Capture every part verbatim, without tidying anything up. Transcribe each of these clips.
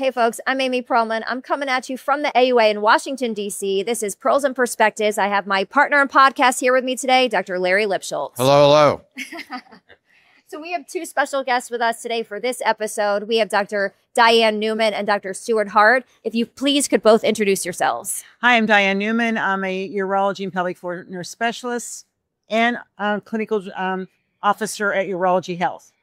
Hey folks, I'm Amy Perlman. I'm coming at you from the A U A in Washington, D C. This is Pearls and Perspectives. I have my partner in podcast here with me today, Doctor Larry Lipschultz. Hello, hello. So we have two special guests with us today for this episode. We have Doctor Diane Newman and Doctor Stuart Hart. If you please could both introduce yourselves. Hi, I'm Diane Newman. I'm a urology and pelvic floor nurse specialist and a clinical um, officer at Urology Health.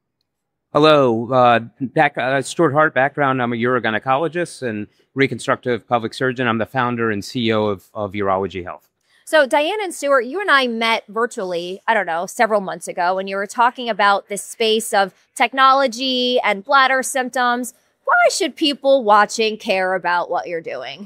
Hello, uh, back, uh, Stuart Hart background. I'm a urogynecologist and reconstructive pelvic surgeon. I'm the founder and C E O of, of Urology Health. So Diane and Stuart, you and I met virtually, I don't know, several months ago, and you were talking about this space of technology and bladder symptoms. Why should people watching care about what you're doing?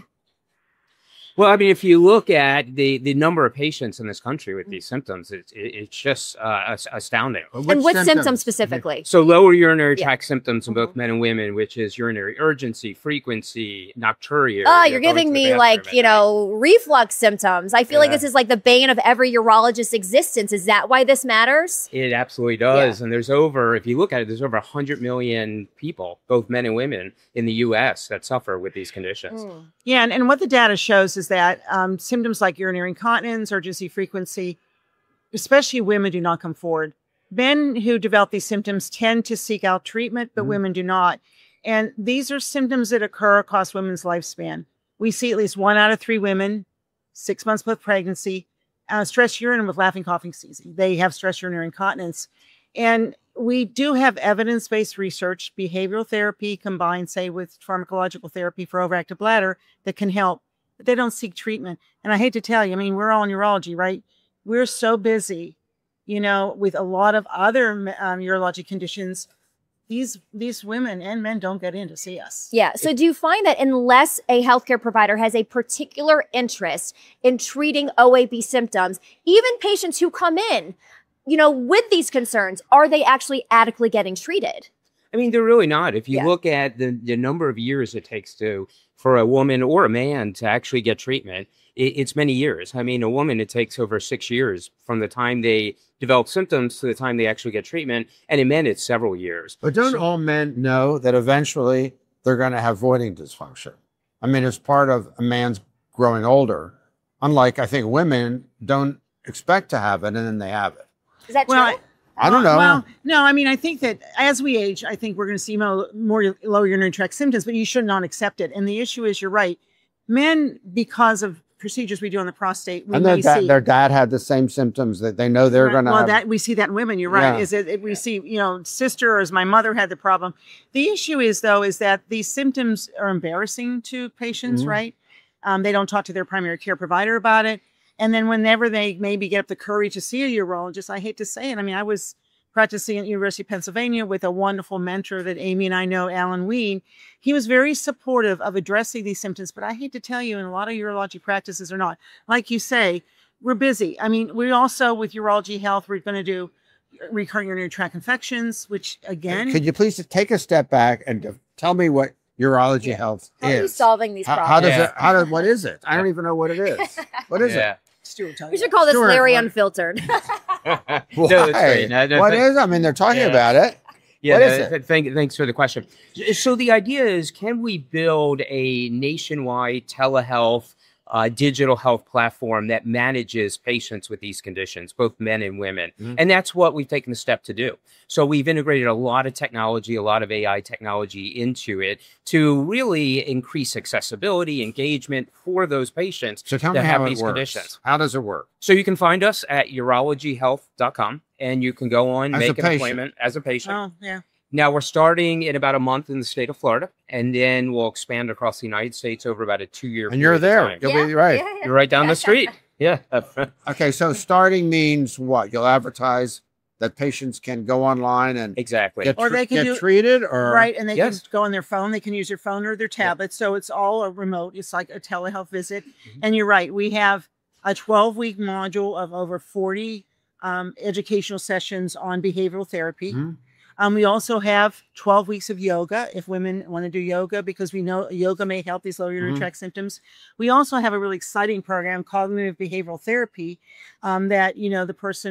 Well, I mean, if you look at the, the number of patients in this country with these symptoms, it's, it's just uh, astounding. Which and what symptoms, symptoms specifically? So lower urinary tract yeah. symptoms in both mm-hmm. men and women, which is urinary urgency, frequency, nocturia. Oh, you're giving me like, you know, reflux symptoms. I feel yeah. like this is like the bane of every urologist's existence. Is that why this matters? It absolutely does. Yeah. And there's over, if you look at it, there's over one hundred million people, both men and women in the U S that suffer with these conditions. Mm. Yeah, and, and what the data shows is that um, symptoms like urinary incontinence, urgency, frequency, especially women, do not come forward. Men who develop these symptoms tend to seek out treatment, but mm-hmm. women do not. And these are symptoms that occur across women's lifespan. We see at least one out of three women, six months with pregnancy, uh, stress urine with laughing, coughing, sneezing. They have stress urinary incontinence. And we do have evidence-based research, behavioral therapy combined, say, with pharmacological therapy for overactive bladder that can help, but they don't seek treatment. And I hate to tell you, I mean, we're all in urology, right? We're so busy, you know, with a lot of other um, urologic conditions. These these women and men don't get in to see us. Yeah. So do you find that unless a healthcare provider has a particular interest in treating O A B symptoms, even patients who come in, you know, with these concerns, are they actually adequately getting treated? I mean, they're really not. If you yeah. look at the, the number of years it takes to for a woman or a man to actually get treatment, it, it's many years. I mean, a woman, it takes over six years from the time they develop symptoms to the time they actually get treatment. And in men, it's several years. But don't so, all men know that eventually they're going to have voiding dysfunction? I mean, it's part of a man's growing older. Unlike, I think, women don't expect to have it and then they have it. Is that well, true? I don't know. Well, no, I mean, I think that as we age, I think we're going to see more, more low urinary tract symptoms, but you should not accept it. And the issue is, you're right. Men, because of procedures we do on the prostate, we and may their, da- see. their dad had the same symptoms that they know they're right. going to well, have. Well, that we see that in women. You're right. Yeah. Is it, we see, you know, sister or as my mother had the problem. The issue is, though, is that these symptoms are embarrassing to patients, Mm-hmm. right? Um, they don't talk to their primary care provider about it. And then whenever they maybe get up the courage to see a urologist, I hate to say it. I mean, I was practicing at University of Pennsylvania with a wonderful mentor that Amy and I know, Alan Ween. He was very supportive of addressing these symptoms, but I hate to tell you, and a lot of urology practices are not. Like you say, we're busy. I mean, we also, with Urology Health, we're going to do recurrent urinary tract infections, which again... Could you please take a step back and tell me what Urology yeah. Health how is? How are you solving these how, problems? How does yeah. it, how does, what is it? I don't even know what it is. What is yeah. it? Stuart, tell we you should call this Stuart, Larry what? Unfiltered. no, that's great. No, no, what th- is? I mean, they're talking yeah. about it. Yeah, what no, is it? th- thank, thanks for the question. So the idea is, can we build a nationwide telehealth, uh, digital health platform that manages patients with these conditions, both men and women? Mm-hmm. And that's what we've taken the step to do. So we've integrated a lot of technology, a lot of A I technology into it to really increase accessibility, engagement for those patients So tell me that have how it these works. conditions. How does it work? So you can find us at urology health dot com, and you can go on, As make a an patient. appointment as a patient. Oh, yeah. Now, we're starting in about a month in the state of Florida, and then we'll expand across the United States over about a two-year And you're period of there. time. You'll be right. Yeah, yeah. You're right down the street. Yeah. Okay, so starting means what? You'll advertise that patients can go online and Exactly. get, Or tr- they can get do- treated, or Right, and they Yes. can go on their phone. They can use their phone or their tablet. So it's all a remote. It's like a telehealth visit. Mm-hmm. And you're right. We have a twelve-week module of over forty um, educational sessions on behavioral therapy. Mhm. Um, we also have twelve weeks of yoga if women want to do yoga, because we know yoga may help these lower urinary Mhm. tract symptoms. We also have a really exciting program, cognitive behavioral therapy, um, that, you know, the person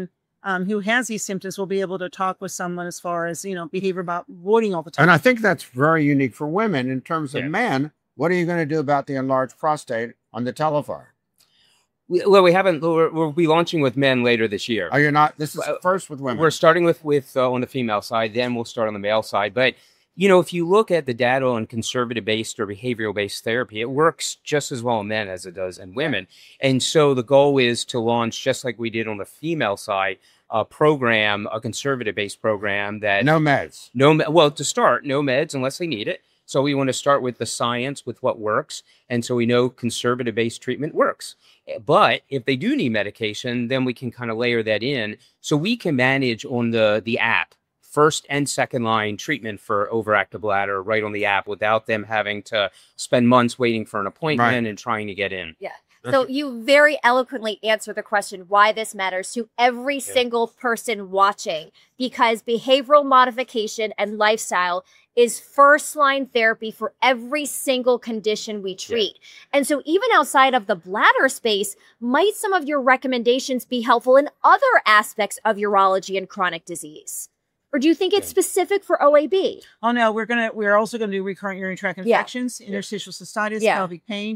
um, who has these symptoms will be able to talk with someone as far as, you know, behavior about voiding all the time. And I think that's very unique for women. In terms of Yeah. men, what are you going to do about the enlarged prostate on the Telefar? We- Well, we haven't. We're, we'll be launching with men later this year. Are you not? This is Well, first with women. We're starting with with uh, on the female side, then we'll start on the male side. But you know, if you look at the data on conservative-based or behavioral-based therapy, it works just as well in men as it does in women. And so the goal is to launch, just like we did on the female side, a program, a conservative-based program that No meds. no me- well to start, no meds unless they need it. So we want to start with the science, with what works, and so we know conservative-based treatment works. But if they do need medication, then we can kind of layer that in, so we can manage on the the app first and second line treatment for overactive bladder right on the app without them having to spend months waiting for an appointment Right. and trying to get in. So you very eloquently answer the question why this matters to every single person watching, because behavioral modification and lifestyle is first line therapy for every single condition we treat. And so even outside of the bladder space, might some of your recommendations be helpful in other aspects of urology and chronic disease? Or do you think it's Yeah. specific for O A B? Oh no, we're gonna we're also gonna do recurrent urinary tract Yeah. infections, interstitial cystitis, Yeah. pelvic pain,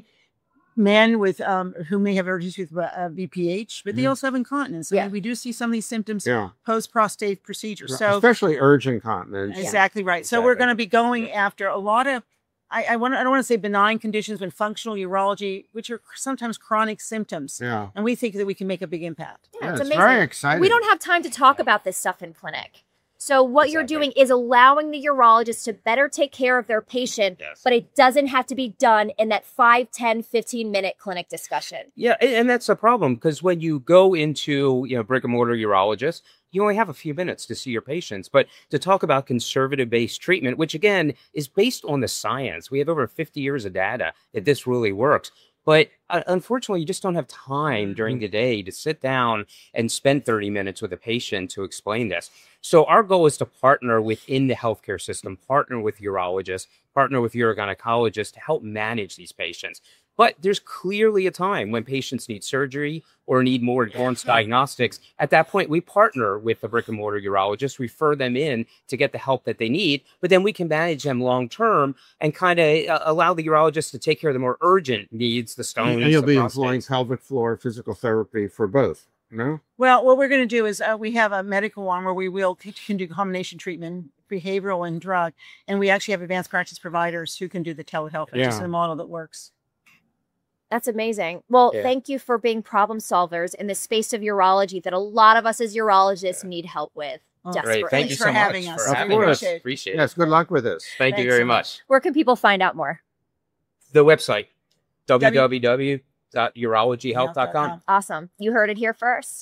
men with um who may have urgency with uh, B P H, but they Mhm. also have incontinence. I Yeah. mean, we do see some of these symptoms Yeah. post prostate procedure. So Especially urge incontinence. exactly right. So we're Exactly. going to be going after a lot of. I, I want. I don't want to say benign conditions, but functional urology, which are sometimes chronic symptoms, Yeah. and we think that we can make a big impact. Yeah, Yeah, it's it's amazing. very exciting. We don't have time to talk about this stuff in clinic. So what you're Exactly. doing is allowing the urologist to better take care of their patient, Yes. but it doesn't have to be done in that five, ten, fifteen minute clinic discussion. Yeah, and, and that's a problem because when you go into you know brick and mortar urologist, you only have a few minutes to see your patients. But to talk about conservative based treatment, which again is based on the science, we have over fifty years of data that this really works. But uh, unfortunately, you just don't have time during the day to sit down and spend thirty minutes with a patient to explain this. So our goal is to partner within the healthcare system, partner with urologists, partner with urogynecologists to help manage these patients. But there's clearly a time when patients need surgery or need more advanced diagnostics. At that point, we partner with the brick and mortar urologist, refer them in to get the help that they need, but then we can manage them long term and kind of uh, allow the urologist to take care of the more urgent needs, the stones. And you'll the be prostates. employing pelvic floor physical therapy for both. No? Well, what we're going to do is uh, we have a medical arm where we will can do combination treatment, behavioral and drug, and we actually have advanced practice providers who can do the telehealth, which is Yeah. a model that works. That's amazing. Well, Yeah. thank you for being problem solvers in the space of urology that a lot of us as urologists need help with. Oh, Desperately. Great. Thank you Thanks so for much having us. for Of having course. us. Appreciate it. Appreciate it. Yes, good luck with this. Thank you Thanks very so much. Where can people find out more? The website, w w w dot urology health dot com. Awesome. You heard it here first.